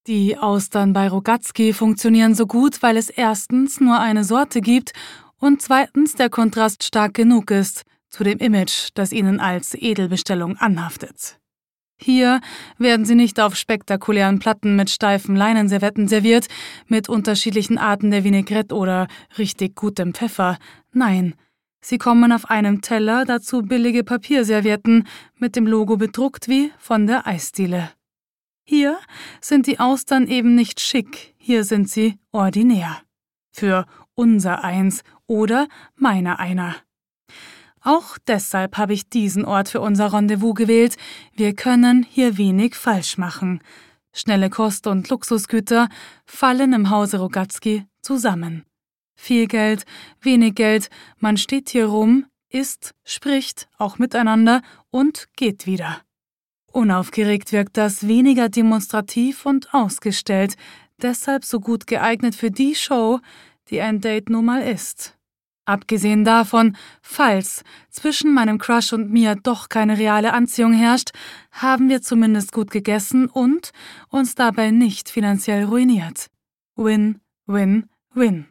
Die Austern bei Rogatski funktionieren so gut, weil es erstens nur eine Sorte gibt und zweitens der Kontrast stark genug ist zu dem Image, das ihnen als Edelbestellung anhaftet. Hier werden sie nicht auf spektakulären Platten mit steifen Leinenservetten serviert, mit unterschiedlichen Arten der Vinaigrette oder richtig gutem Pfeffer. Nein, sie kommen auf einem Teller, dazu billige Papierservietten, mit dem Logo bedruckt wie von der Eisdiele. Hier sind die Austern eben nicht schick, hier sind sie ordinär. Für unser Eins oder meiner einer. Auch deshalb habe ich diesen Ort für unser Rendezvous gewählt. Wir können hier wenig falsch machen. Schnelle Kost und Luxusgüter fallen im Hause Rogatski zusammen. Viel Geld, wenig Geld, man steht hier rum, isst, spricht, auch miteinander und geht wieder. Unaufgeregt wirkt das, weniger demonstrativ und ausgestellt, deshalb so gut geeignet für die Show, die ein Date nun mal ist. Abgesehen davon, falls zwischen meinem Crush und mir doch keine reale Anziehung herrscht, haben wir zumindest gut gegessen und uns dabei nicht finanziell ruiniert. Win, win, win.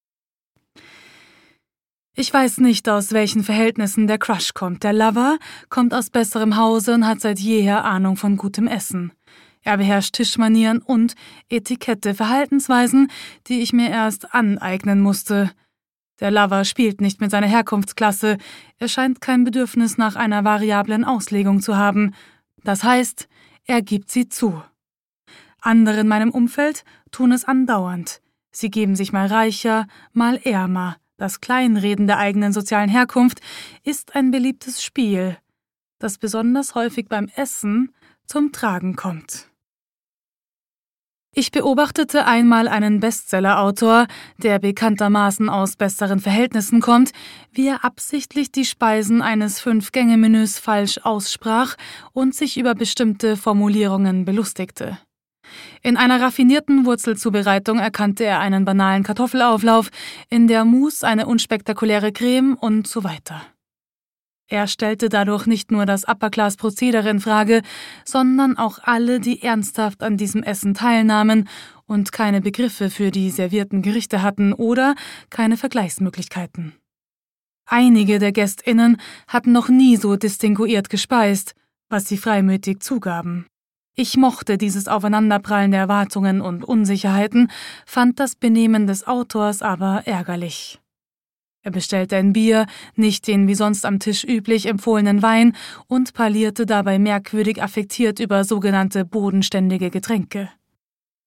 Ich weiß nicht, aus welchen Verhältnissen der Crush kommt. Der Lover kommt aus besserem Hause und hat seit jeher Ahnung von gutem Essen. Er beherrscht Tischmanieren und Etikette, Verhaltensweisen, die ich mir erst aneignen musste. Der Lover spielt nicht mit seiner Herkunftsklasse, er scheint kein Bedürfnis nach einer variablen Auslegung zu haben. Das heißt, er gibt sie zu. Andere in meinem Umfeld tun es andauernd. Sie geben sich mal reicher, mal ärmer. Das Kleinreden der eigenen sozialen Herkunft ist ein beliebtes Spiel, das besonders häufig beim Essen zum Tragen kommt. Ich beobachtete einmal einen Bestsellerautor, der bekanntermaßen aus besseren Verhältnissen kommt, wie er absichtlich die Speisen eines 5-Gänge-Menüs falsch aussprach und sich über bestimmte Formulierungen belustigte. In einer raffinierten Wurzelzubereitung erkannte er einen banalen Kartoffelauflauf, in der Mousse eine unspektakuläre Creme und so weiter. Er stellte dadurch nicht nur das Upper-Class-Prozedere in Frage, sondern auch alle, die ernsthaft an diesem Essen teilnahmen und keine Begriffe für die servierten Gerichte hatten oder keine Vergleichsmöglichkeiten. Einige der GästInnen hatten noch nie so distinguiert gespeist, was sie freimütig zugaben. Ich mochte dieses Aufeinanderprallen der Erwartungen und Unsicherheiten, fand das Benehmen des Autors aber ärgerlich. Er bestellte ein Bier, nicht den wie sonst am Tisch üblich empfohlenen Wein und parlierte dabei merkwürdig affektiert über sogenannte bodenständige Getränke.